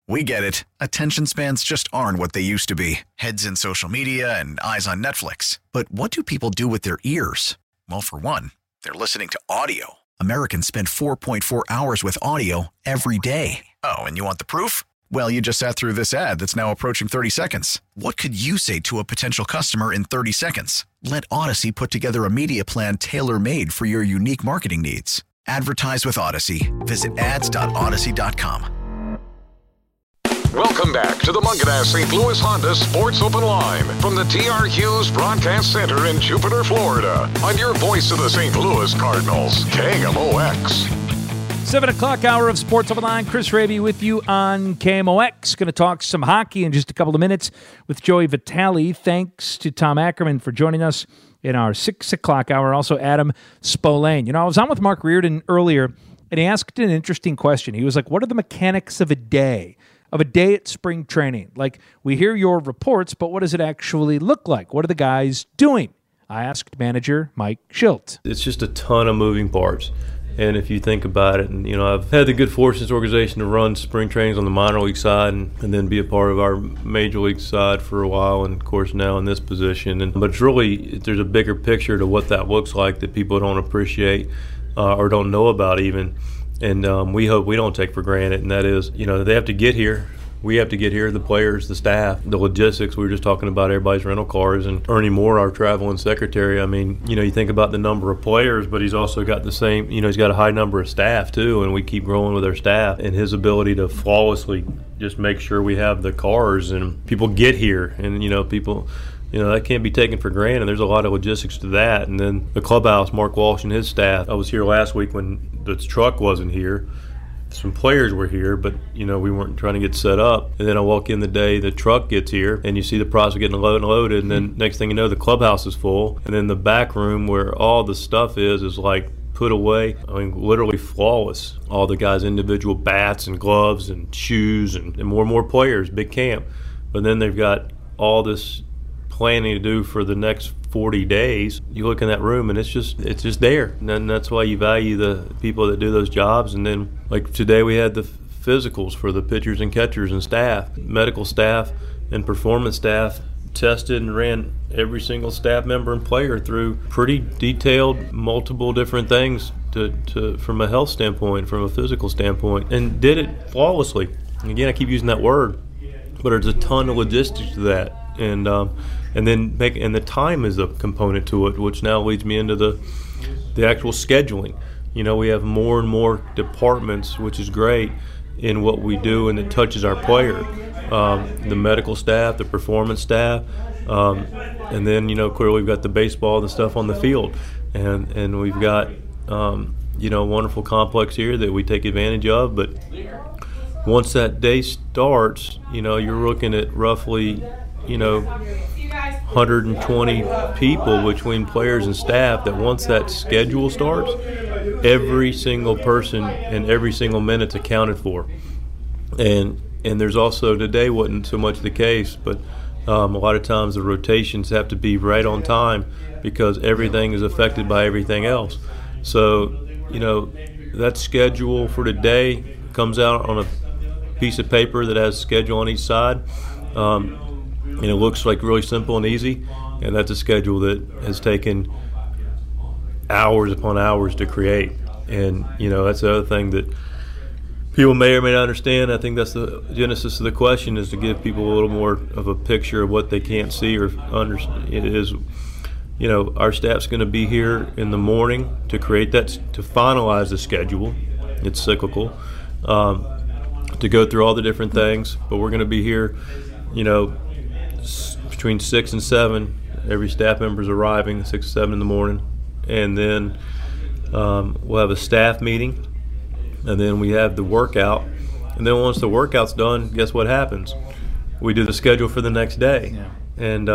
We get it. Attention spans just aren't what they used to be. Heads in social media and eyes on Netflix. But what do people do with their ears? Well, for one, they're listening to audio. Americans spend 4.4 hours with audio every day. Oh, and you want the proof? Well, you just sat through this ad that's now approaching 30 seconds. What could you say to a potential customer in 30 seconds? Let Odyssey put together a media plan tailor-made for your unique marketing needs. Advertise with Odyssey. Visit ads.odyssey.com. Welcome back to the Mungenast St. Louis Honda Sports Open Line from the TR Hughes Broadcast Center in Jupiter, Florida. On your voice of the St. Louis Cardinals, KMOX. 7 o'clock hour of Sports Open Line. Chris Raby with you on KMOX. Going to talk some hockey in just a couple of minutes with Joey Vitale. Thanks to Tom Ackerman for joining us in our 6 o'clock hour. Also, Adam Spolane. I was on with Mark Reardon earlier, and he asked an interesting question. He was like, what are the mechanics of a day at spring training? Like, we hear your reports, but what does it actually look like? What are the guys doing? I asked manager Mike Schilt. It's just a ton of moving parts. And if you think about it, and I've had the good fortune in this organization to run spring trainings on the minor league side and then be a part of our major league side for a while, and of course now in this position. But it's really, there's a bigger picture to what that looks like that people don't appreciate or don't know about even. And we hope we don't take for granted, and that is, they have to get here. We have to get here, the players, the staff, the logistics. We were just talking about everybody's rental cars, and Ernie Moore, our traveling secretary. I mean, you think about the number of players, but he's also got the same, he's got a high number of staff too, and we keep growing with our staff. And his ability to flawlessly just make sure we have the cars and people get here, and people. That can't be taken for granted. There's a lot of logistics to that. And then the clubhouse, Mark Walsh and his staff. I was here last week when the truck wasn't here. Some players were here, but, we weren't trying to get set up. And then I walk in the day the truck gets here, and you see the process getting loaded. And then next thing you know, the clubhouse is full. And then the back room where all the stuff is like put away. I mean, literally flawless. All the guys' individual bats and gloves and shoes and more players, big camp. But then they've got all this planning to do for the next 40 days. You look in that room and it's just there, and that's why you value the people that do those jobs. And then like today we had the physicals for the pitchers and catchers and staff, medical staff and performance staff tested and ran every single staff member and player through pretty detailed multiple different things to from a health standpoint, from a physical standpoint, and did it flawlessly. And again, I keep using that word, but there's a ton of logistics to that. And then the time is a component to it, which now leads me into the actual scheduling. We have more and more departments, which is great in what we do, and it touches our player. The medical staff, the performance staff, and then clearly we've got the baseball and the stuff on the field, and we've got a wonderful complex here that we take advantage of. But once that day starts, you're looking at roughly 120 people between players and staff, that once that schedule starts, every single person and every single minute's accounted for. And there's also, today wasn't so much the case, but a lot of times the rotations have to be right on time because everything is affected by everything else. So, that schedule for today comes out on a piece of paper that has a schedule on each side. And it looks like really simple and easy, and that's a schedule that has taken hours upon hours to create. And that's the other thing that people may or may not understand. I think that's the genesis of the question, is to give people a little more of a picture of what they can't see or understand. It is, our staff's going to be here in the morning to create that, to finalize the schedule. It's cyclical, to go through all the different things, but we're going to be here, between 6 and 7, every staff member's arriving 6 or 7 in the morning, and then we'll have a staff meeting, and then we have the workout, and then once the workout's done, guess what happens? We do the schedule for the next day. Yeah. And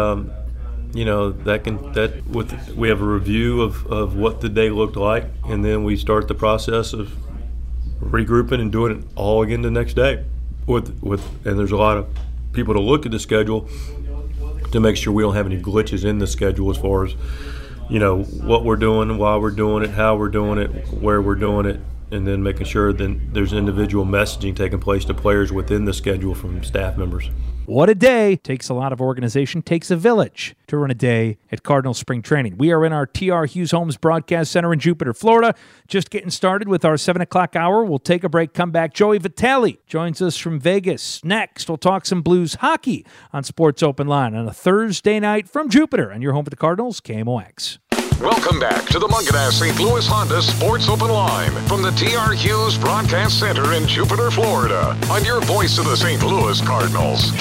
we have a review of what the day looked like, and then we start the process of regrouping and doing it all again the next day. And there's a lot of people to look at the schedule to make sure we don't have any glitches in the schedule as far as what we're doing, why we're doing it, how we're doing it, where we're doing it, and then making sure that there's individual messaging taking place to players within the schedule from staff members. What a day. Takes a lot of organization, takes a village to run a day at Cardinal Spring Training. We are in our T.R. Hughes Homes Broadcast Center in Jupiter, Florida. Just getting started with our 7 o'clock hour. We'll take a break, come back. Joey Vitale joins us from Vegas. Next, we'll talk some Blues hockey on Sports Open Line on a Thursday night from Jupiter. And you're home for the Cardinals, KMOX. Welcome back to the Mungenast St. Louis Honda Sports Open Line from the T.R. Hughes Broadcast Center in Jupiter, Florida. On your voice of the St. Louis Cardinals,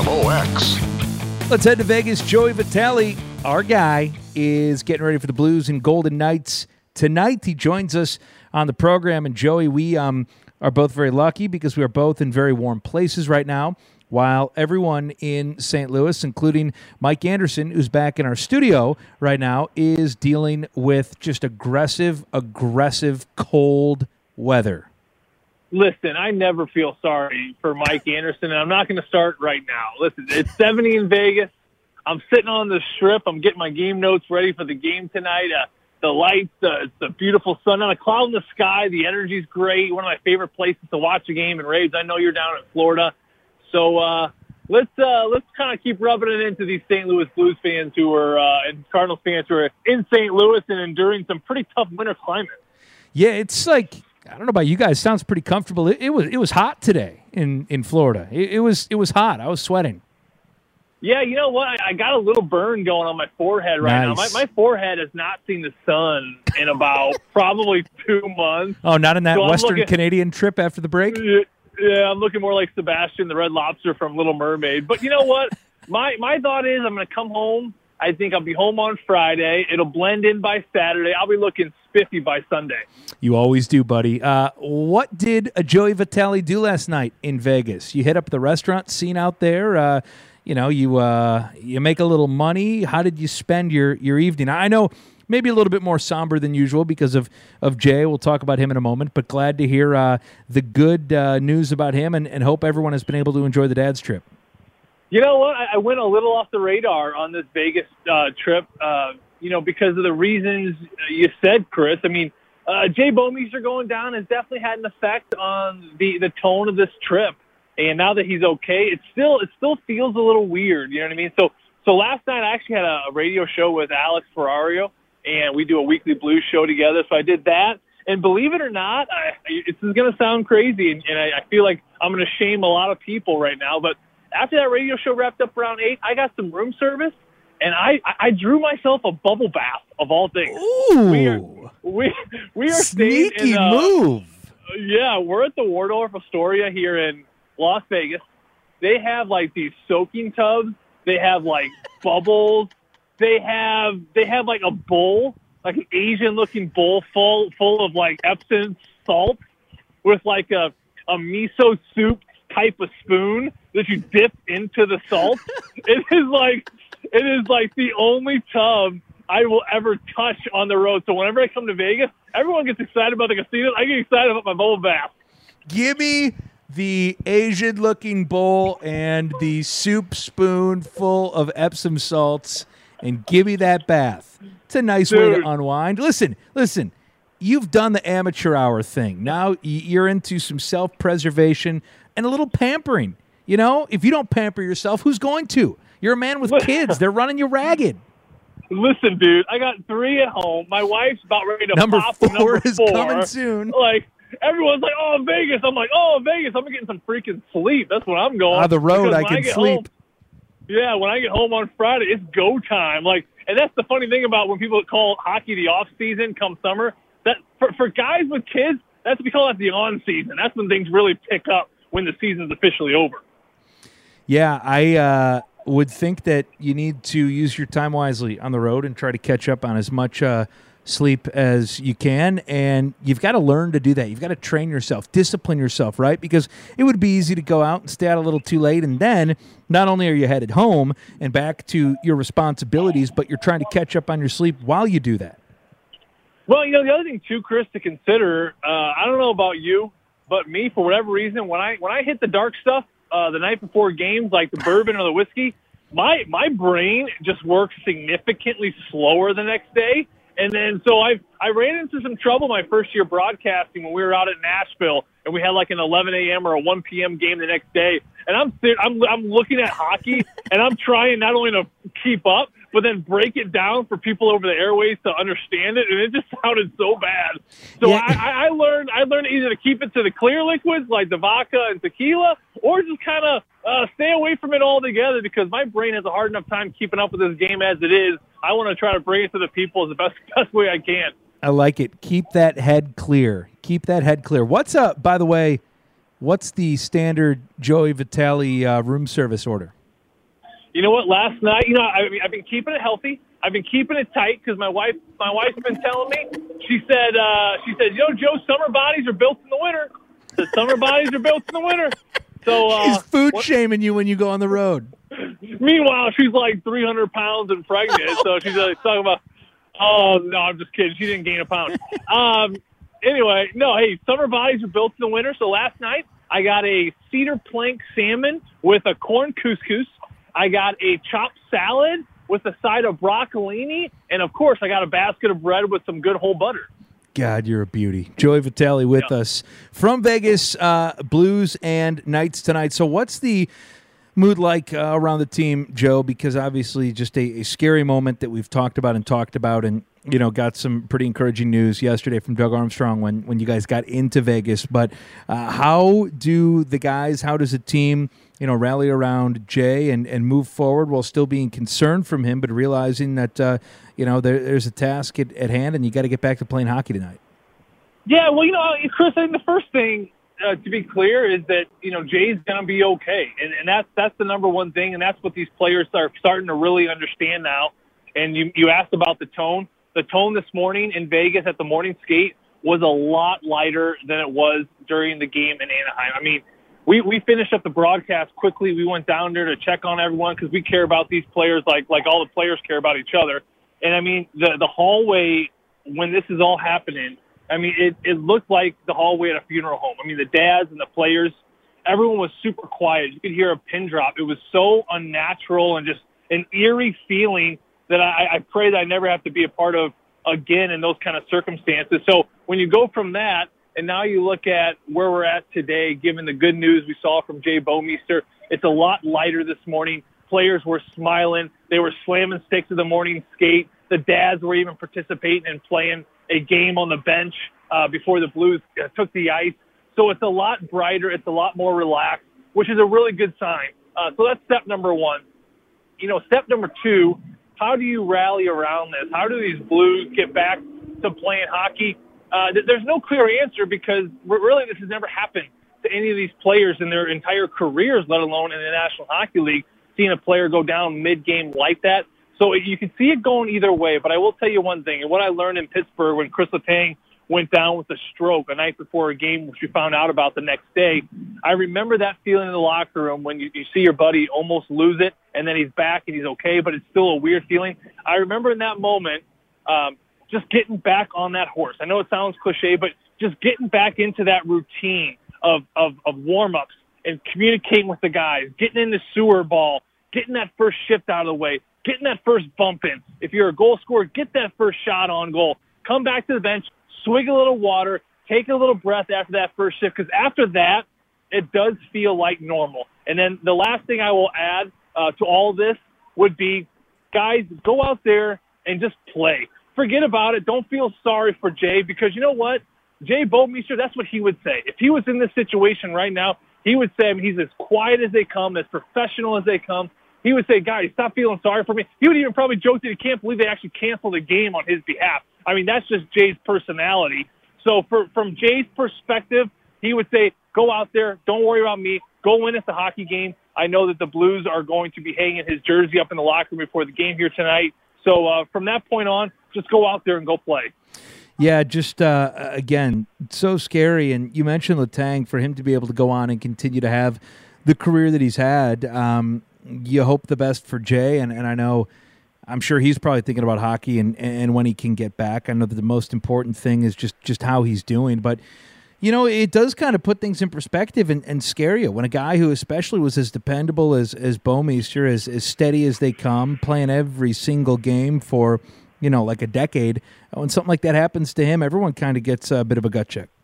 KMOX. Let's head to Vegas. Joey Vitale, our guy, is getting ready for the Blues and Golden Knights tonight. He joins us on the program. And Joey, we are both very lucky because we are both in very warm places right now, while everyone in St. Louis, including Mike Anderson, who's back in our studio right now, is dealing with just aggressive, cold weather. Listen, I never feel sorry for Mike Anderson, and I'm not going to start right now. Listen, it's 70 in Vegas. I'm sitting on the strip. I'm getting my game notes ready for the game tonight. The lights, the beautiful sun, not a cloud in the sky. The energy's great. One of my favorite places to watch a game in Raves. I know you're down in Florida. So let's kind of keep rubbing it into these St. Louis Blues fans who are and Cardinals fans who are in St. Louis and enduring some pretty tough winter climate. Yeah, it's like, I don't know about you guys. Sounds pretty comfortable. It was hot today in Florida. It was hot. I was sweating. Yeah, you know what? I got a little burn going on my forehead right now. My forehead has not seen the sun in about probably 2 months. Oh, not in that Western Canadian trip after the break? Yeah, I'm looking more like Sebastian the Red Lobster from Little Mermaid. But you know what? My thought is I'm going to come home. I think I'll be home on Friday. It'll blend in by Saturday. I'll be looking spiffy by Sunday. You always do, buddy. What did Joey Vitale do last night in Vegas? You hit up the restaurant scene out there. You make a little money. How did you spend your evening? I know maybe a little bit more somber than usual because of Jay. We'll talk about him in a moment, but glad to hear the good news about him and hope everyone has been able to enjoy the dad's trip. You know what? I went a little off the radar on this Vegas trip, because of the reasons you said, Chris. I mean, Jay Bouwmeester going down has definitely had an effect on the tone of this trip. And now that he's okay, it still feels a little weird. You know what I mean? So last night I actually had a radio show with Alex Ferrario, and we do a weekly blues show together. So I did that. And believe it or not, this is going to sound crazy, and I feel like I'm going to shame a lot of people right now. But after that radio show wrapped up around 8, I got some room service, and I drew myself a bubble bath of all things. Ooh, we are sneaky move. Yeah, we're at the Waldorf Astoria here in Las Vegas. They have like these soaking tubs. They have like bubbles. They have like a bowl, like an Asian-looking bowl full of like Epsom salt with like a miso soup type of spoon that you dip into the salt. It is like the only tub I will ever touch on the road. So whenever I come to Vegas, everyone gets excited about the casinos. I get excited about my bubble bath. Give me the Asian-looking bowl and the soup spoon full of Epsom salts, and give me that bath. It's a nice way to unwind. Listen. You've done the amateur hour thing. Now you're into some self-preservation and a little pampering. You know, if you don't pamper yourself, who's going to? You're a man with kids. They're running you ragged. Listen, dude, I got 3 at home. My wife's about ready to number pop. 4 number is 4 coming soon. Like, everyone's like, oh, Vegas. I'm like, oh, Vegas. I'm getting some freaking sleep. That's what I'm going. On the road, I can sleep. When I get home on Friday, it's go time. Like, and that's the funny thing about when people call hockey the off season come summer. That for guys with kids, we call that the on season. That's when things really pick up when the season's officially over. Yeah, I would think that you need to use your time wisely on the road and try to catch up on as much sleep as you can, and you've got to learn to do that. You've got to train yourself, discipline yourself, right? Because it would be easy to go out and stay out a little too late, and then not only are you headed home and back to your responsibilities, but you're trying to catch up on your sleep while you do that. Well, the other thing too, Chris, to consider, I don't know about you, but me, for whatever reason, when I hit the dark stuff the night before games, like the bourbon or the whiskey, my brain just works significantly slower the next day. And then so I ran into some trouble my first year broadcasting when we were out at Nashville and we had like an 11 a.m. or a 1 p.m. game the next day. And I'm looking at hockey and I'm trying not only to keep up, but then break it down for people over the airways to understand it, and it just sounded so bad. So yeah. I learned either to keep it to the clear liquids like the vodka and tequila, or just kind of stay away from it altogether because my brain has a hard enough time keeping up with this game as it is. I want to try to bring it to the people the best way I can. I like it. Keep that head clear. Keep that head clear. What's up, by the way? What's the standard Joey Vitale room service order? You know what? Last night, I've been keeping it healthy. I've been keeping it tight because my wife's been telling me. She said, Joe, summer bodies are built in the winter. The summer bodies are built in the winter. So she's food shaming you when you go on the road. Meanwhile, she's like 300 pounds and pregnant, so she's talking about. Oh no, I'm just kidding. She didn't gain a pound. Anyway, no. Hey, summer bodies are built in the winter. So last night I got a cedar plank salmon with a corn couscous. I got a chopped salad with a side of broccolini, and of course, I got a basket of bread with some good whole butter. God, you're a beauty. Joey Vitale with us from Vegas, Blues and Knights tonight. So what's the mood like around the team, Joe? Because obviously just a scary moment that we've talked about and got some pretty encouraging news yesterday from Doug Armstrong when you guys got into Vegas. But how does the team rally around Jay and move forward while still being concerned from him, but realizing that, there's a task at hand and you got to get back to playing hockey tonight? Yeah, well, Chris, I think the first thing to be clear is that, Jay's going to be okay. And that's the number one thing. And that's what these players are starting to really understand now. And you asked about the tone. The tone this morning in Vegas at the morning skate was a lot lighter than it was during the game in Anaheim. I mean, we finished up the broadcast quickly. We went down there to check on everyone because we care about these players like all the players care about each other. And, I mean, the hallway, when this is all happening, I mean, it looked like the hallway at a funeral home. I mean, the dads and the players, everyone was super quiet. You could hear a pin drop. It was so unnatural and just an eerie feeling that I pray that I never have to be a part of again in those kind of circumstances. So when you go from that, and now you look at where we're at today, given the good news we saw from Jay Bouwmeester, it's a lot lighter this morning. Players were smiling. They were slamming sticks at the morning skate. The dads were even participating and playing a game on the bench before the Blues took the ice. So it's a lot brighter. It's a lot more relaxed, which is a really good sign. So that's step number one. Step number two, how do you rally around this? How do these Blues get back to playing hockey? There's no clear answer because really this has never happened to any of these players in their entire careers, let alone in the National Hockey League, seeing a player go down mid-game like that. So you can see it going either way, but I will tell you one thing, and what I learned in Pittsburgh when Chris Letang went down with a stroke a night before a game, which we found out about the next day, I remember that feeling in the locker room when you see your buddy almost lose it, and then he's back and he's okay, but it's still a weird feeling. I remember in that moment just getting back on that horse. I know it sounds cliche, but just getting back into that routine of warm-ups and communicating with the guys, getting in the sewer ball, getting that first shift out of the way, getting that first bump in. If you're a goal scorer, get that first shot on goal. Come back to the bench, swig a little water, take a little breath after that first shift, because after that, it does feel like normal. And then the last thing I will add to all this would be, guys, go out there and just play. Forget about it. Don't feel sorry for Jay, because you know what? Jay Bouwmeester, that's what he would say. If he was in this situation right now, he would say, he's as quiet as they come, as professional as they come. He would say, guys, stop feeling sorry for me. He would even probably joke that he can't believe they actually canceled the game on his behalf. I mean, that's just Jay's personality. So from Jay's perspective, he would say, go out there, don't worry about me, go win us the hockey game. I know that the Blues are going to be hanging his jersey up in the locker room before the game here tonight. So from that point on, just go out there and go play. Yeah, just, again, so scary. And you mentioned Letang, for him to be able to go on and continue to have the career that he's had. You hope the best for Jay, and I know, I'm sure he's probably thinking about hockey and when he can get back. I know that the most important thing is just how he's doing. But, it does kind of put things in perspective and scare you when a guy who especially was as dependable as Bouwmeester, as steady as they come, playing every single game for like a decade. When something like that happens to him, everyone kind of gets a bit of a gut check.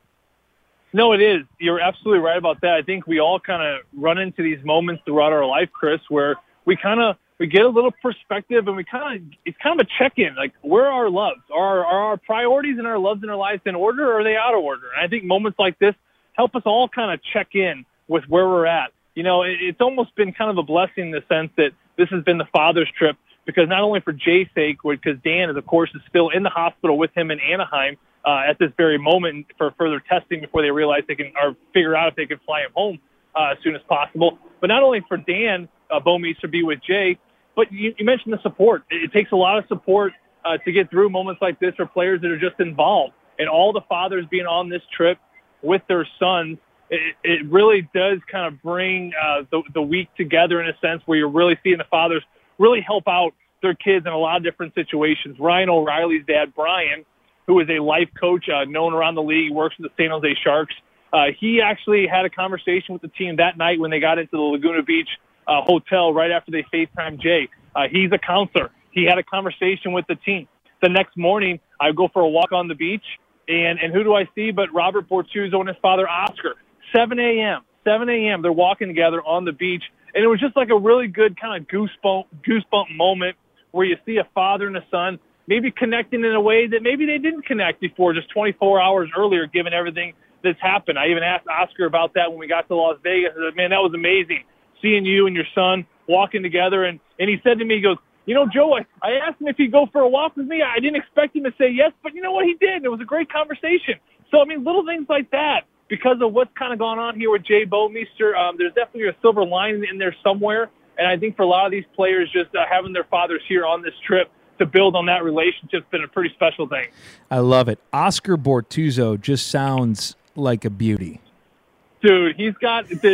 No, it is. You're absolutely right about that. I think we all kind of run into these moments throughout our life, Chris, where we get a little perspective, and it's kind of a check-in. Like, where are our loves? Are our priorities and our loves in our lives in order, or are they out of order? And I think moments like this help us all kind of check in with where we're at. It's almost been kind of a blessing in the sense that this has been the father's trip, because not only for Jay's sake, because Dan, of course, is still in the hospital with him in Anaheim at this very moment for further testing before they realize they can or figure out if they can fly him home as soon as possible. But not only for Dan Bouwmeester to be with Jay, but you mentioned the support. It takes a lot of support to get through moments like this for players that are just involved. And all the fathers being on this trip with their sons, it really does kind of bring the week together in a sense where you're really seeing the fathers really help out their kids in a lot of different situations. Ryan O'Reilly's dad, Brian, who is a life coach known around the league, works with the San Jose Sharks. He actually had a conversation with the team that night when they got into the Laguna Beach hotel right after they FaceTimed Jay. He's a counselor. He had a conversation with the team. The next morning, I go for a walk on the beach, and who do I see but Robert Bortuzzo and his father, Oscar. 7 a.m. They're walking together on the beach, and it was just like a really good kind of goosebump moment where you see a father and a son maybe connecting in a way that maybe they didn't connect before, just 24 hours earlier, given everything that's happened. I even asked Oscar about that when we got to Las Vegas. I said, man, that was amazing, seeing you and your son walking together. And he said to me, he goes, Joe, I asked him if he'd go for a walk with me. I didn't expect him to say yes, but you know what? He did. It was a great conversation. So, little things like that, because of what's kind of gone on here with Jay Bouwmeester, there's definitely a silver lining in there somewhere. And I think for a lot of these players, just having their fathers here on this trip to build on that relationship has been a pretty special thing. I love it. Oscar Bortuzzo just sounds like a beauty. Dude, he's got this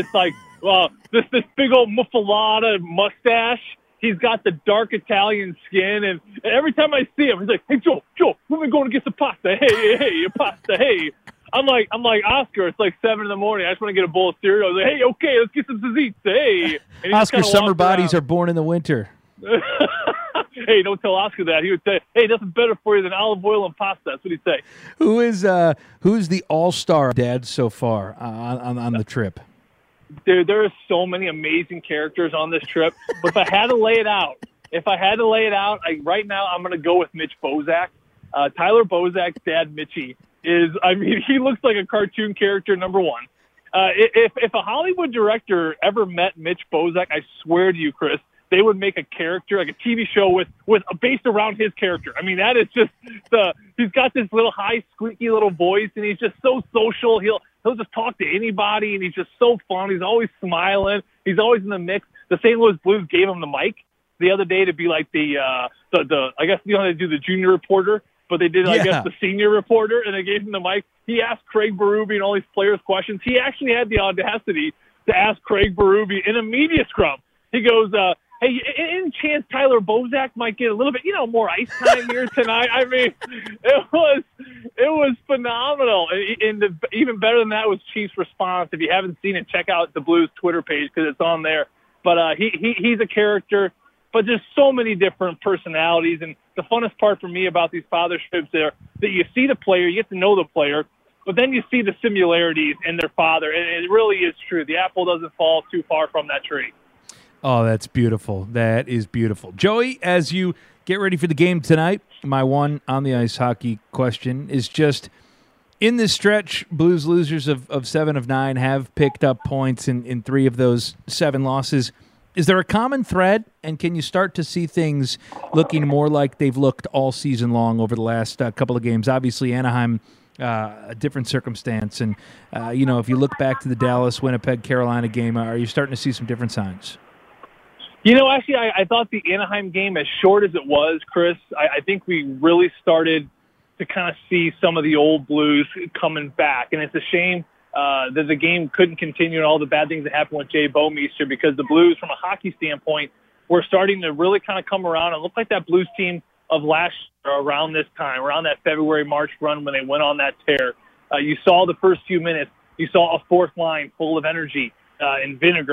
this big old muffalata mustache. He's got the dark Italian skin, and every time I see him, he's like, "Hey, Joe, when are we going to get some pasta? Hey, pasta, hey." I'm like, Oscar, it's like 7 a.m. I just want to get a bowl of cereal. I was like, hey, okay, let's get some tzatziki. Hey. Oscar, summer bodies are born in the winter. Hey, don't tell Oscar that. He would say, hey, nothing better for you than olive oil and pasta. That's what he'd say. Who's the all-star dad so far on the trip? Dude, there are so many amazing characters on this trip. But if I had to lay it out, right now I'm going to go with Mitch Bozak. Tyler Bozak's dad, Mitchie, he looks like a cartoon character, number one. If a Hollywood director ever met Mitch Bozak, I swear to you, Chris, they would make a character, like a TV show with based around his character. That is just he's got this little high, squeaky little voice, and he's just so social. He'll just talk to anybody, and he's just so fun. He's always smiling. He's always in the mix. The St. Louis Blues gave him the mic the other day to be like the I guess they do the junior reporter. But they did, I guess, the senior reporter, and they gave him the mic. He asked Craig Berube and all these players questions. He actually had the audacity to ask Craig Berube in a media scrum. He goes, hey, any chance Tyler Bozak might get a little bit, more ice time here tonight? It was phenomenal. And even better than that was Chief's response. If you haven't seen it, check out the Blues Twitter page because it's on there. But he's a character. But there's so many different personalities, and the funnest part for me about these father trips there that you see the player, you get to know the player, but then you see the similarities in their father, and it really is true. The apple doesn't fall too far from that tree. Oh, that's beautiful. That is beautiful. Joey, as you get ready for the game tonight, my one on the ice hockey question is just, in this stretch, Blues losers of 7 of 9 have picked up points in 3 of those 7 losses. Is there a common thread, and can you start to see things looking more like they've looked all season long over the last couple of games? Obviously, Anaheim, a different circumstance. And, if you look back to the Dallas, Winnipeg, Carolina game, are you starting to see some different signs? Actually, I thought the Anaheim game, as short as it was, Chris, I think we really started to kind of see some of the old Blues coming back. And it's a shame that the game couldn't continue and all the bad things that happened with Jay Bouwmeester, because the Blues, from a hockey standpoint, were starting to really kind of come around and look like that Blues team of last year around this time, around that February-March run when they went on that tear. You saw the first few minutes. You saw a fourth line full of energy in Vinegar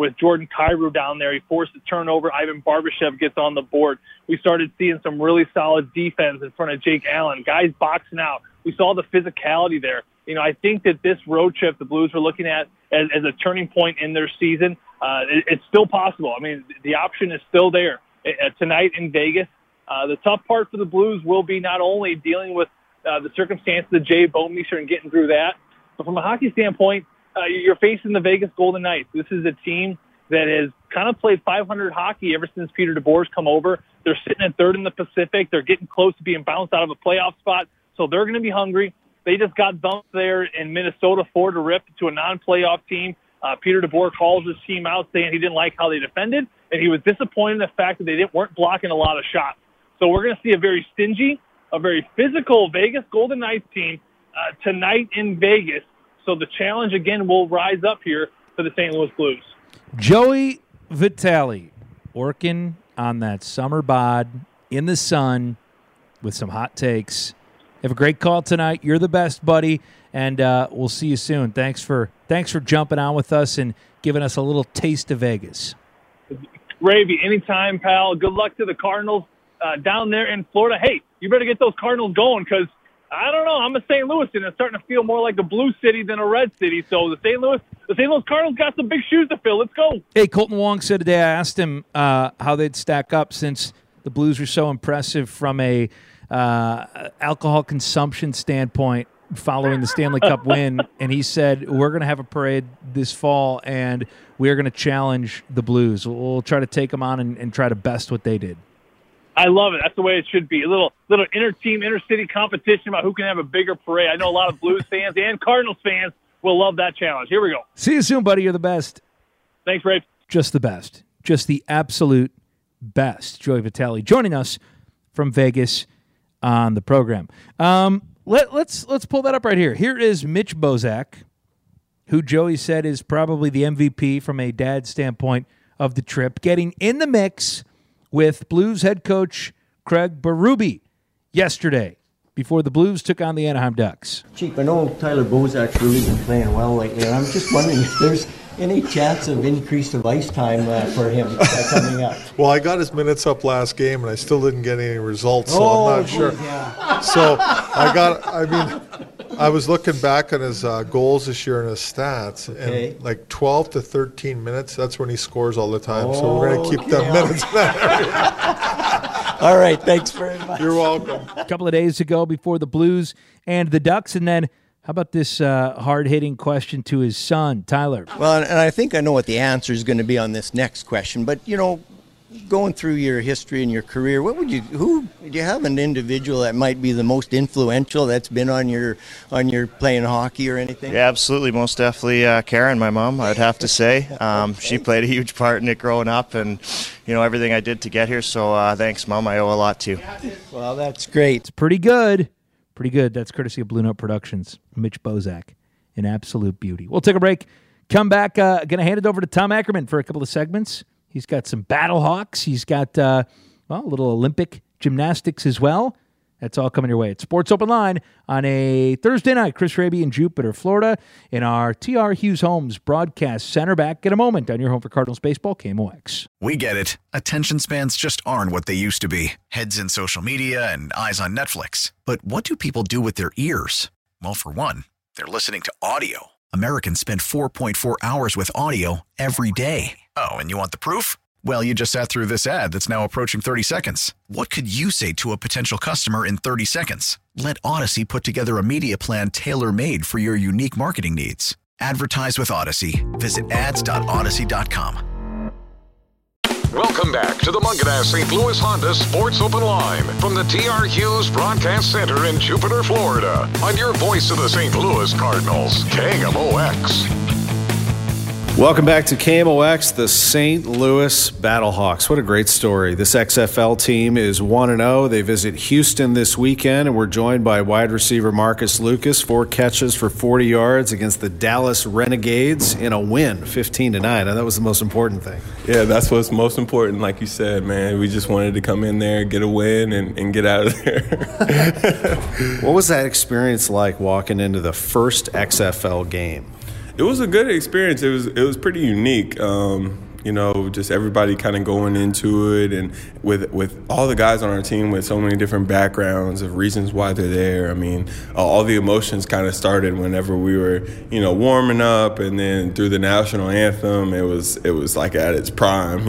with Jordan Kyrou down there. He forced a turnover. Ivan Barbashev gets on the board. We started seeing some really solid defense in front of Jake Allen. Guys boxing out. We saw the physicality there. I think that this road trip the Blues are looking at as a turning point in their season. It's still possible. I mean, the option is still there tonight in Vegas. The tough part for the Blues will be not only dealing with the circumstances of Jay Bouwmeester and getting through that, but from a hockey standpoint, you're facing the Vegas Golden Knights. This is a team that has kind of played 500 hockey ever since Peter DeBoer's come over. They're sitting at third in the Pacific. They're getting close to being bounced out of a playoff spot, so they're going to be hungry. They just got dumped there in Minnesota 4-0 to a non-playoff team. Peter DeBoer calls his team out saying he didn't like how they defended, and he was disappointed in the fact that they weren't blocking a lot of shots. So we're going to see a very stingy, a very physical Vegas Golden Knights team tonight in Vegas. So the challenge, again, will rise up here for the St. Louis Blues. Joey Vitale working on that summer bod in the sun with some hot takes. Have a great call tonight. You're the best, buddy, and we'll see you soon. Thanks for jumping on with us and giving us a little taste of Vegas. Ravy, anytime, pal. Good luck to the Cardinals down there in Florida. Hey, you better get those Cardinals going because, I don't know, I'm a St. Louis, and it's starting to feel more like a blue city than a red city. So the St. Louis Cardinals got some big shoes to fill. Let's go. Hey, Colton Wong said today, I asked him how they'd stack up since the Blues were so impressive from a alcohol consumption standpoint following the Stanley Cup win, and he said, we're going to have a parade this fall, and we're going to challenge the Blues. We'll try to take them on and try to best what they did. I love it. That's the way it should be. A little inter-team, inter-city competition about who can have a bigger parade. I know a lot of Blues fans and Cardinals fans will love that challenge. Here we go. See you soon, buddy. You're the best. Thanks, Ray. Just the best. Just the absolute best. Joey Vitale joining us from Vegas on the program. Let's pull that up right here. Here is Mitch Bozak, who Joey said is probably the MVP from a dad standpoint of the trip, getting in the mix with Blues head coach Craig Berube yesterday before the Blues took on the Anaheim Ducks. Chief, I know Tyler Bozak's really been playing well lately, and I'm just wondering if there's any chance of increase of ice time for him coming up. Well, I got his minutes up last game, and I still didn't get any results, so I'm not sure. Yeah. So I was looking back on his goals this year and his stats, and like 12 to 13 minutes, that's when he scores all the time. So we're going to keep them minutes in that area. All right, thanks very much. You're welcome. A couple of days ago before the Blues and the Ducks, and then how about this hard-hitting question to his son, Tyler? Well, and I think I know what the answer is going to be on this next question, but, going through your history and your career, do you have an individual that might be the most influential that's been on your playing hockey or anything? Yeah, absolutely. Most definitely Karen, my mom, I'd have to say. She played a huge part in it growing up and, everything I did to get here. So thanks, Mom. I owe a lot to you. Well, that's great. It's pretty good. Pretty good. That's courtesy of Blue Note Productions. Mitch Bozak, an absolute beauty. We'll take a break. Come back. Going to hand it over to Tom Ackerman for a couple of segments. He's got some Battle Hawks. He's got, a little Olympic gymnastics as well. That's all coming your way. It's Sports Open Line on a Thursday night. Chris Raby in Jupiter, Florida, in our TR Hughes Homes broadcast center. Back in a moment on your home for Cardinals baseball, KMOX. We get it. Attention spans just aren't what they used to be. Heads in social media and eyes on Netflix. But what do people do with their ears? Well, for one, they're listening to audio. Americans spend 4.4 hours with audio every day. Oh, and you want the proof? Well, you just sat through this ad that's now approaching 30 seconds. What could you say to a potential customer in 30 seconds? Let Odyssey put together a media plan tailor-made for your unique marketing needs. Advertise with Odyssey. Visit ads.odyssey.com. Welcome back to the Munganess St. Louis Honda Sports Open Line from the TR Hughes Broadcast Center in Jupiter, Florida. On your voice of the St. Louis Cardinals, KMOX. Welcome back to KMOX, the St. Louis Battlehawks. What a great story. This XFL team is 1-0. They visit Houston this weekend, and we're joined by wide receiver Marcus Lucas. 4 catches for 40 yards against the Dallas Renegades in a win, 15-9. And that was the most important thing. Yeah, that's what's most important. Like you said, man, we just wanted to come in there, get a win, and get out of there. What was that experience like walking into the first XFL game? It was a good experience. It was pretty unique. Just everybody kind of going into it, and with all the guys on our team with so many different backgrounds of reasons why they're there. I mean, all the emotions kind of started whenever we were, warming up, and then through the national anthem, it was like at its prime.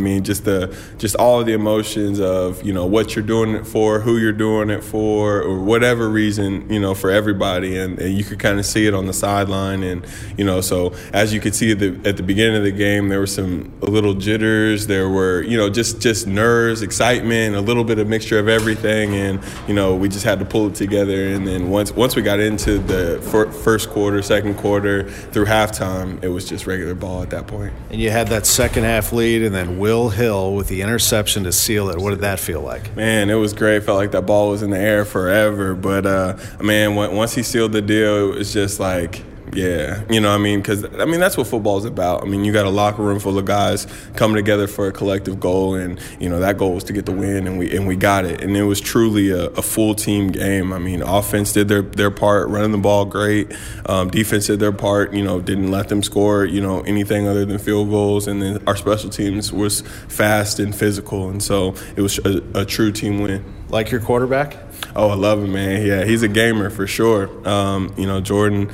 Just all of the emotions of what you're doing it for, who you're doing it for, or whatever reason, for everybody, and you could kind of see it on the sideline, and so as you could see at the beginning of the game, there was a little jitters. There were, just nerves, excitement, a little bit of mixture of everything, and we just had to pull it together. And then once we got into the first quarter, second quarter, through halftime, it was just regular ball at that point. And you had that second half lead, and then Will Hill with the interception to seal it. What did that feel like? Man, it was great. Felt like that ball was in the air forever. But once he sealed the deal, it was just like, yeah, because that's what football is about. You got a locker room full of guys coming together for a collective goal, and that goal was to get the win, and we got it. And it was truly a full team game. Offense did their part, running the ball great. Defense did their part, didn't let them score, anything other than field goals. And then our special teams was fast and physical, and so it was a true team win. Like your quarterback? Oh, I love him, man. Yeah, he's a gamer for sure. Jordan,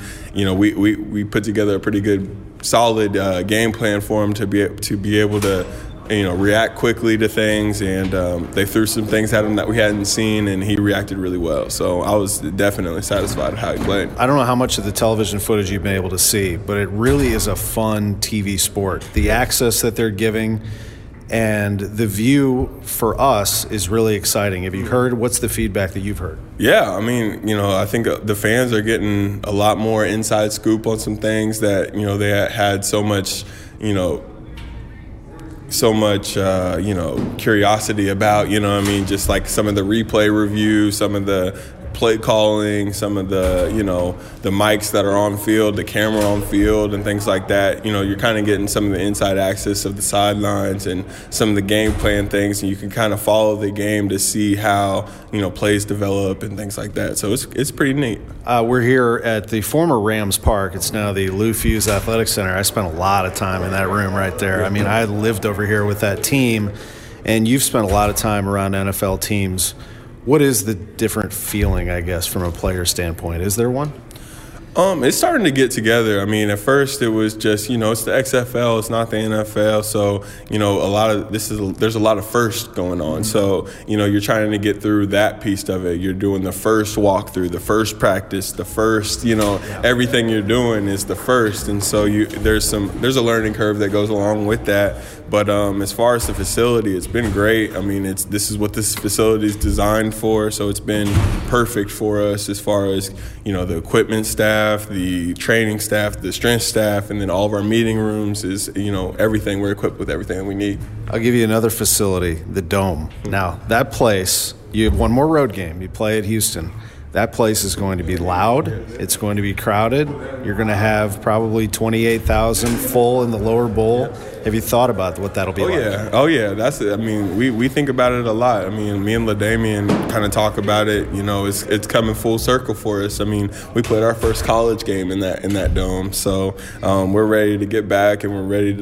we put together a pretty good, solid game plan for him to be able to, react quickly to things. And they threw some things at him that we hadn't seen, and he reacted really well. So I was definitely satisfied with how he played. I don't know how much of the television footage you've been able to see, but it really is a fun TV sport. The access that they're giving and the view for us is really exciting. Have you heard? What's the feedback that you've heard? Yeah, I think the fans are getting a lot more inside scoop on some things that, they had so much curiosity about, just like some of the replay reviews, some of the play calling, some of the mics that are on field, the camera on field, and things like that. You're kind of getting some of the inside access of the sidelines and some of the game plan things, and you can kind of follow the game to see how plays develop and things like that. So it's pretty neat. We're here at the former Rams Park. It's now the Lou Fuse Athletic Center. I spent a lot of time in that room right there. I lived over here with that team, and you've spent a lot of time around NFL teams. What is the different feeling, I guess, from a player standpoint? Is there one? It's starting to get together. At first it was just, it's the XFL, it's not the NFL. So, there's a lot of firsts going on. So, you're trying to get through that piece of it. You're doing the first walkthrough, the first practice, the first, everything you're doing is the first. And so there's a learning curve that goes along with that. But as far as the facility, it's been great. This is what this facility is designed for. So it's been perfect for us as far as, the equipment staff, the training staff, the strength staff, and then all of our meeting rooms is, everything. We're equipped with everything we need. I'll give you another facility, the Dome. Now, that place, you have one more road game. You play at Houston. That place is going to be loud. It's going to be crowded. You're going to have probably 28,000 full in the lower bowl. Have you thought about what that'll be like? Oh, yeah. That's it. We think about it a lot. Me and LaDamian kind of talk about it. It's coming full circle for us. We played our first college game in that dome. So we're ready to get back, and we're ready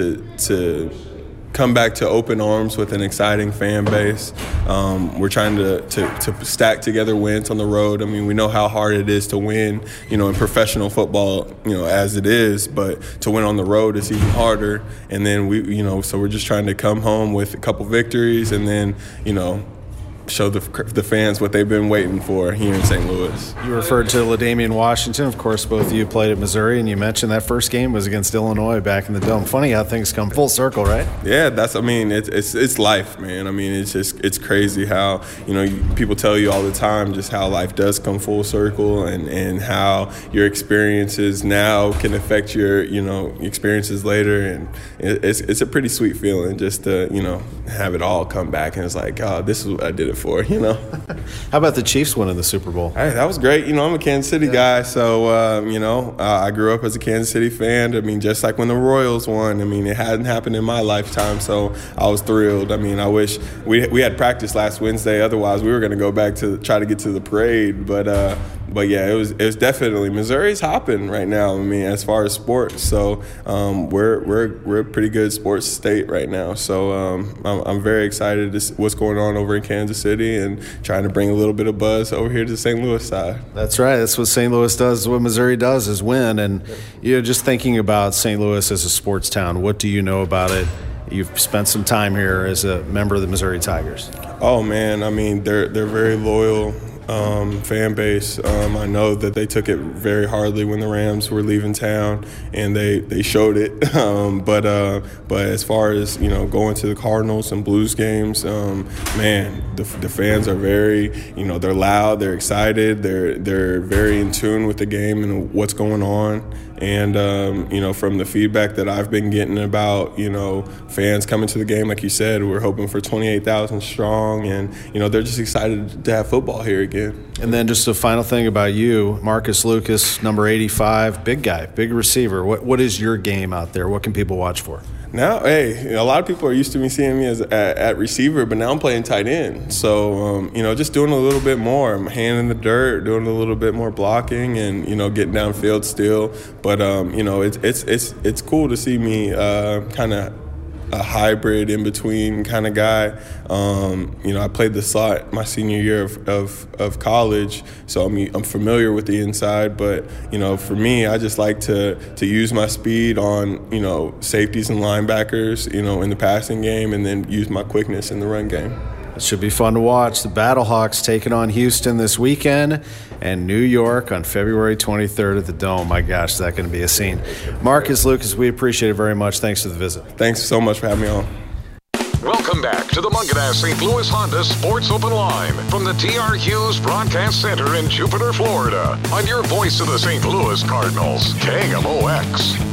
to come back to open arms with an exciting fan base. We're trying to stack together wins on the road. We know how hard it is to win, in professional football, as it is, but to win on the road is even harder. And then so we're just trying to come home with a couple victories, and then, show the fans what they've been waiting for here in St. Louis. You referred to LaDamian Washington. Of course, both of you played at Missouri, and you mentioned that first game was against Illinois back in the Dome. Funny how things come full circle, right? Yeah, it's life, man. It's crazy how, people tell you all the time just how life does come full circle, and how your experiences now can affect your, experiences later. And it's a pretty sweet feeling just to, have it all come back, and it's like, oh, this is what I did it for. How about the Chiefs winning the Super Bowl? Hey, that was great. I'm a Kansas City guy, so I grew up as a Kansas City fan. Just like when the Royals won, it hadn't happened in my lifetime, so I was thrilled. I wish we had practice last Wednesday. Otherwise, we were going to go back to try to get to the parade, but But yeah, it was definitely Missouri's hopping right now. I mean, as far as sports, so we're a pretty good sports state right now. So I'm very excited to see what's going on over in Kansas City and trying to bring a little bit of buzz over here to the St. Louis side. That's right. That's what St. Louis does. What Missouri does is win. And just thinking about St. Louis as a sports town, what do you know about it? You've spent some time here as a member of the Missouri Tigers. Oh man, I mean they're very loyal fan base. I know that they took it very hardly when the Rams were leaving town, and they showed it. But as far as going to the Cardinals and Blues games, man, the fans are very they're loud, they're excited, they're very in tune with the game and what's going on. And, from the feedback that I've been getting about, fans coming to the game, like you said, we're hoping for 28,000 strong. And, they're just excited to have football here again. And then just a final thing about you, Marcus Lucas, number 85, big guy, big receiver. What is your game out there? What can people watch for? Now, hey, a lot of people are used to me seeing me as at receiver, but now I'm playing tight end. So, just doing a little bit more. I'm hand in the dirt, doing a little bit more blocking, and getting downfield still. But it's cool to see me kind of a hybrid in between kind of guy. I played the slot my senior year of college, so I'm familiar with the inside. But for me, I just like to use my speed on safeties and linebackers, in the passing game, and then use my quickness in the run game. It should be fun to watch. The Battlehawks taking on Houston this weekend and New York on February 23rd at the Dome. My gosh, is that going to be a scene. Marcus Lucas, we appreciate it very much. Thanks for the visit. Thanks so much for having me on. Welcome back to the Mungenast St. Louis Honda Sports Open Line from the TR Hughes Broadcast Center in Jupiter, Florida. On your voice of the St. Louis Cardinals, KMOX.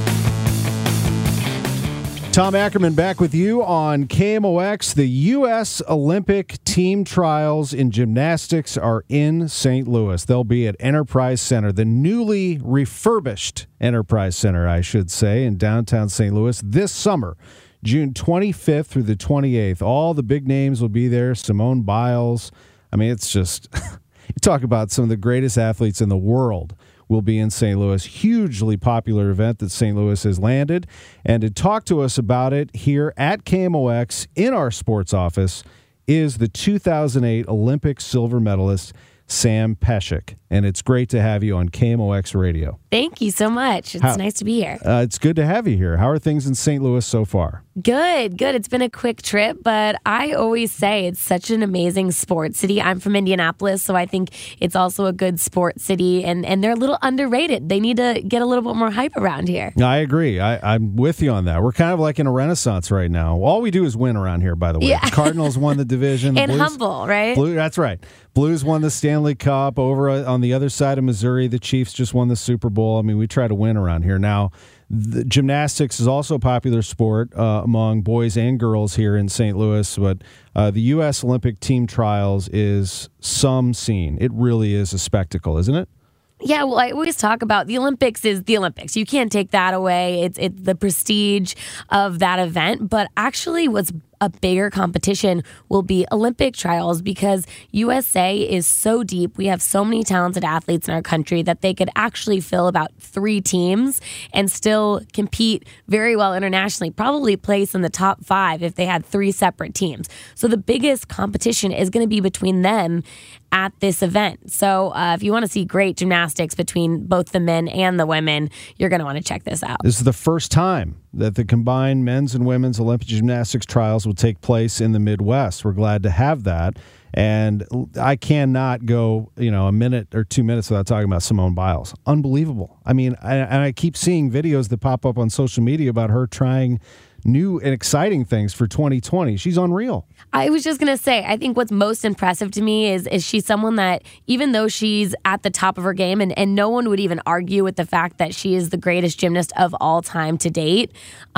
Tom Ackerman back with you on KMOX. The U.S. Olympic team trials in gymnastics are in St. Louis. They'll be at Enterprise Center, the newly refurbished Enterprise Center, I should say, in downtown St. Louis this summer, June 25th through the 28th. All the big names will be there. Simone Biles. I mean, it's just, you talk about some of the greatest athletes in the world will be in St. Louis. Hugely popular event that St. Louis has landed. And to talk to us about it here at KMOX in our sports office is the 2008 Olympic silver medalist, Sam Pesek. And it's great to have you on KMOX Radio. Thank you so much. It's nice to be here. It's good to have you here. How are things in St. Louis so far? Good. It's been a quick trip, but I always say it's such an amazing sports city. I'm from Indianapolis, so I think it's also a good sports city, and they're a little underrated. They need to get a little bit more hype around here. I agree. I'm with you on that. We're kind of like in a renaissance right now. All we do is win around here, by the way. Yeah. Cardinals won the division. And Blues, humble, right? That's right. Blues won the Stanley Cup. Over on the other side of Missouri, the Chiefs just won the Super Bowl. I mean, we try to win around here. Now, the gymnastics is also a popular sport among boys and girls here in St. Louis, but the U.S. Olympic team trials is some scene. It really is a spectacle, isn't it? Yeah, well, I always talk about the Olympics is the Olympics. You can't take that away. It's the prestige of that event. But actually what's a bigger competition will be Olympic trials, because USA is so deep. We have so many talented athletes in our country that they could actually fill about 3 teams and still compete very well internationally, probably place in the top 5 if they had 3 separate teams. So the biggest competition is going to be between them at this event. So if you want to see great gymnastics between both the men and the women, you're going to want to check this out. This is the first time that the combined men's and women's Olympic gymnastics trials will take place in the Midwest. We're glad to have that. And I cannot go, a minute or 2 minutes without talking about Simone Biles. Unbelievable. I mean, I keep seeing videos that pop up on social media about her trying new and exciting things for 2020. She's unreal. I was just going to say, I think what's most impressive to me is she's someone that, even though she's at the top of her game, and no one would even argue with the fact that she is the greatest gymnast of all time to date,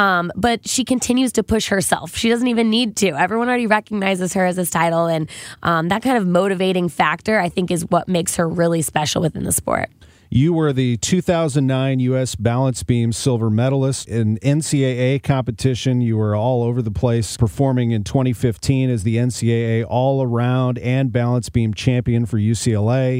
but she continues to push herself. She doesn't even need to. Everyone already recognizes her as this title, and that kind of motivating factor, I think, is what makes her really special within the sport. You were the 2009 U.S. Balance Beam silver medalist in NCAA competition. You were all over the place, performing in 2015 as the NCAA all-around and balance beam champion for UCLA.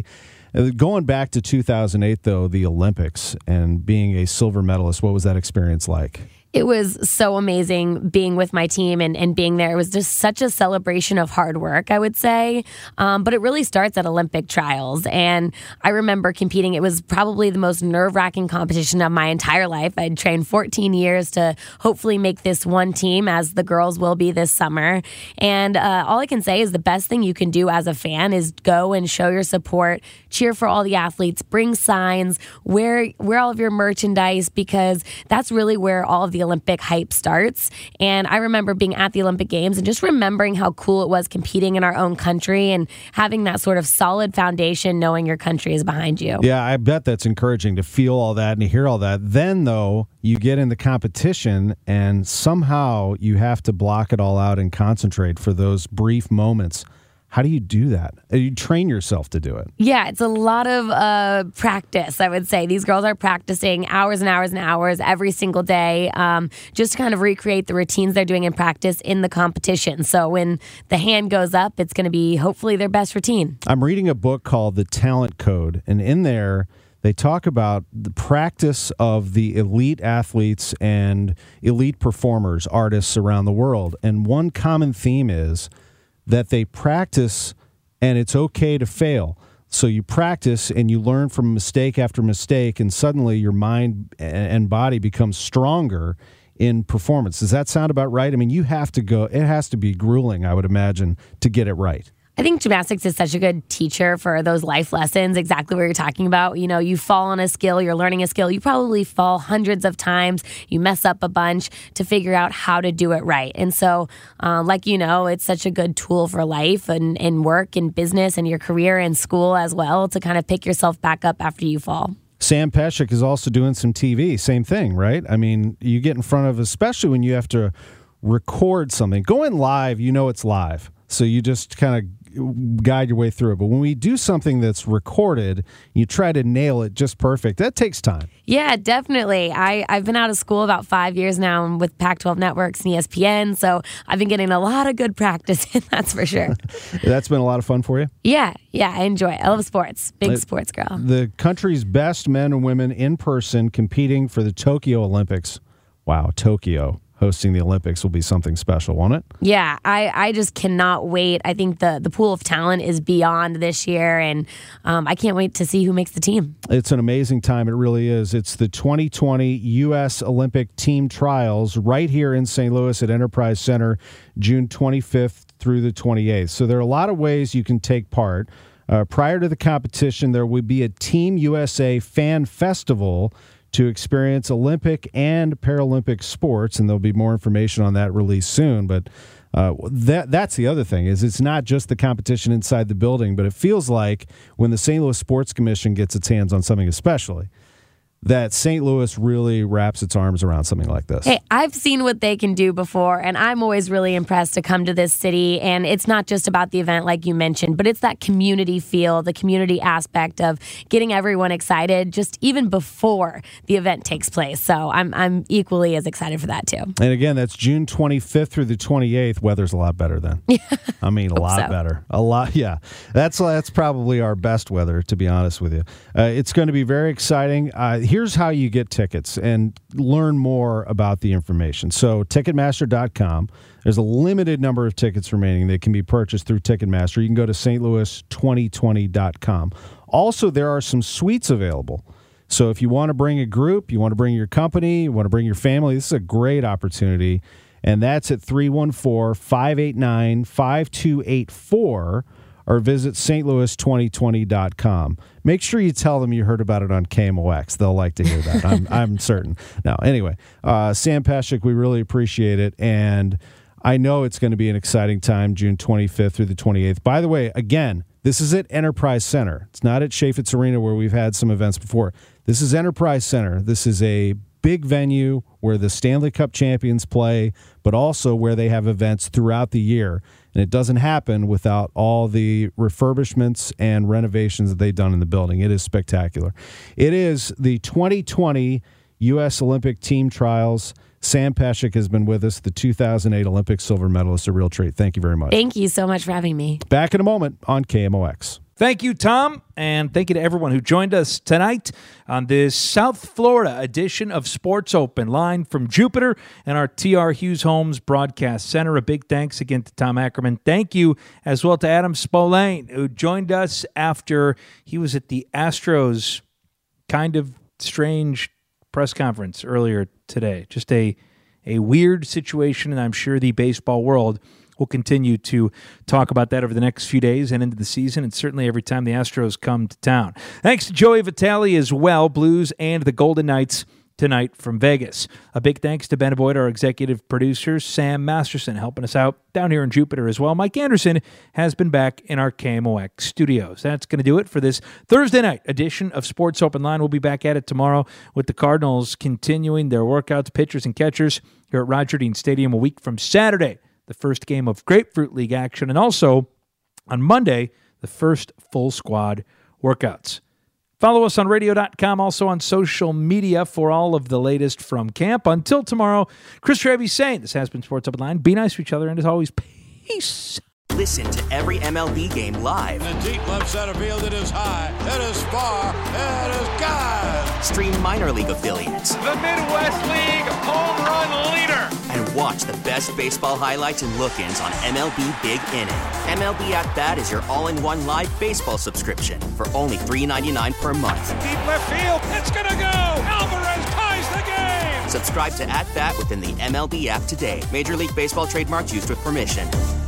Going back to 2008, though, the Olympics and being a silver medalist, what was that experience like? It was so amazing being with my team and being there. It was just such a celebration of hard work, I would say. But it really starts at Olympic trials. And I remember competing. It was probably the most nerve-wracking competition of my entire life. I'd trained 14 years to hopefully make this one team, as the girls will be this summer. And all I can say is the best thing you can do as a fan is go and show your support, cheer for all the athletes, bring signs, wear all of your merchandise, because that's really where all of the Olympic hype starts. And I remember being at the Olympic Games and just remembering how cool it was competing in our own country and having that sort of solid foundation, knowing your country is behind you. Yeah, I bet that's encouraging to feel all that and to hear all that. Then, though, you get in the competition and somehow you have to block it all out and concentrate for those brief moments. How do you do that? You train yourself to do it. Yeah, it's a lot of practice, I would say. These girls are practicing hours and hours and hours every single day, just to kind of recreate the routines they're doing in practice in the competition. So when the hand goes up, it's going to be hopefully their best routine. I'm reading a book called The Talent Code, and in there they talk about the practice of the elite athletes and elite performers, artists around the world. And one common theme is that they practice and it's okay to fail. So you practice and you learn from mistake after mistake, and suddenly your mind and body becomes stronger in performance. Does that sound about right? I mean, you have to go, it has to be grueling, I would imagine, to get it right. I think gymnastics is such a good teacher for those life lessons, exactly what you're talking about. You know, you fall on a skill, you're learning a skill, you probably fall hundreds of times, you mess up a bunch to figure out how to do it right. And so, it's such a good tool for life and work and business and your career and school as well, to kind of pick yourself back up after you fall. Sam Pesek is also doing some TV, same thing, right? I mean, you get in front of, especially when you have to record something. Going live, it's live. So you just kind of guide your way through it. But when we do something that's recorded, you try to nail it just perfect. That takes time. Yeah, definitely. I've been out of school about 5 years now with Pac-12 Networks and ESPN, so I've been getting a lot of good practice, that's for sure. That's been a lot of fun for you? Yeah, I enjoy it. I love sports. Big sports girl. The country's best men and women in person competing for the Tokyo Olympics. Wow, Tokyo. Hosting the Olympics will be something special, won't it? Yeah, I just cannot wait. I think the pool of talent is beyond this year, and I can't wait to see who makes the team. It's an amazing time. It really is. It's the 2020 U.S. Olympic Team Trials right here in St. Louis at Enterprise Center, June 25th through the 28th. So there are a lot of ways you can take part. Prior to the competition, there would be a Team USA Fan Festival to experience Olympic and Paralympic sports, and there'll be more information on that released soon. But that's the other thing, is it's not just the competition inside the building, but it feels like when the St. Louis Sports Commission gets its hands on something especially, that St. Louis really wraps its arms around something like this. Hey, I've seen what they can do before, and I'm always really impressed to come to this city. And it's not just about the event like you mentioned, but it's that community feel, the community aspect of getting everyone excited just even before the event takes place. So I'm equally as excited for that too. And again, that's June 25th through the 28th. Weather's a lot better then. I mean, a lot better. A lot, yeah. That's probably our best weather, to be honest with you. It's going to be very exciting. Here's how you get tickets and learn more about the information. So Ticketmaster.com, there's a limited number of tickets remaining that can be purchased through Ticketmaster. You can go to stlouis2020.com. Also, there are some suites available. So if you want to bring a group, you want to bring your company, you want to bring your family, this is a great opportunity. And that's at 314-589-5284. Or visit stlouis2020.com. Make sure you tell them you heard about it on KMOX. They'll like to hear that. I'm certain. Now, anyway, Sam Pesek, we really appreciate it. And I know it's going to be an exciting time, June 25th through the 28th. By the way, again, this is at Enterprise Center. It's not at Chaffetz Arena where we've had some events before. This is Enterprise Center. This is a big venue where the Stanley Cup champions play, but also where they have events throughout the year. And it doesn't happen without all the refurbishments and renovations that they've done in the building. It is spectacular. It is the 2020 U.S. Olympic Team Trials. Sam Pesek has been with us, the 2008 Olympic silver medalist. A real treat. Thank you very much. Thank you so much for having me. Back in a moment on KMOX. Thank you, Tom, and thank you to everyone who joined us tonight on this South Florida edition of Sports Open, line from Jupiter and our TR Hughes Homes Broadcast Center. A big thanks again to Tom Ackerman. Thank you as well to Adam Spolane, who joined us after he was at the Astros kind of strange press conference earlier today. Just a weird situation, and I'm sure the baseball world will continue to talk about that over the next few days and into the season, and certainly every time the Astros come to town. Thanks to Joey Vitale as well, Blues and the Golden Knights tonight from Vegas. A big thanks to Ben Boyd, our executive producer, Sam Masterson, helping us out down here in Jupiter as well. Mike Anderson has been back in our KMOX studios. That's going to do it for this Thursday night edition of Sports Open Line. We'll be back at it tomorrow with the Cardinals continuing their workouts, pitchers and catchers here at Roger Dean Stadium a week from Saturday, the first game of Grapefruit League action, and also on Monday, the first full squad workouts. Follow us on radio.com, also on social media for all of the latest from camp. Until tomorrow, Chris Traby saying this has been Sports Open Line. Be nice to each other, and as always, peace. Listen to every MLB game live. In the deep left center field, it is high, it is far, it is gone. Stream minor league affiliates. The Midwest League home run leader. And watch the best baseball highlights and look-ins on MLB Big Inning. MLB At Bat is your all-in-one live baseball subscription for only $3.99 per month. Deep left field, it's gonna go. Alvarez ties the game. Subscribe to At Bat within the MLB app today. Major League Baseball trademarks used with permission.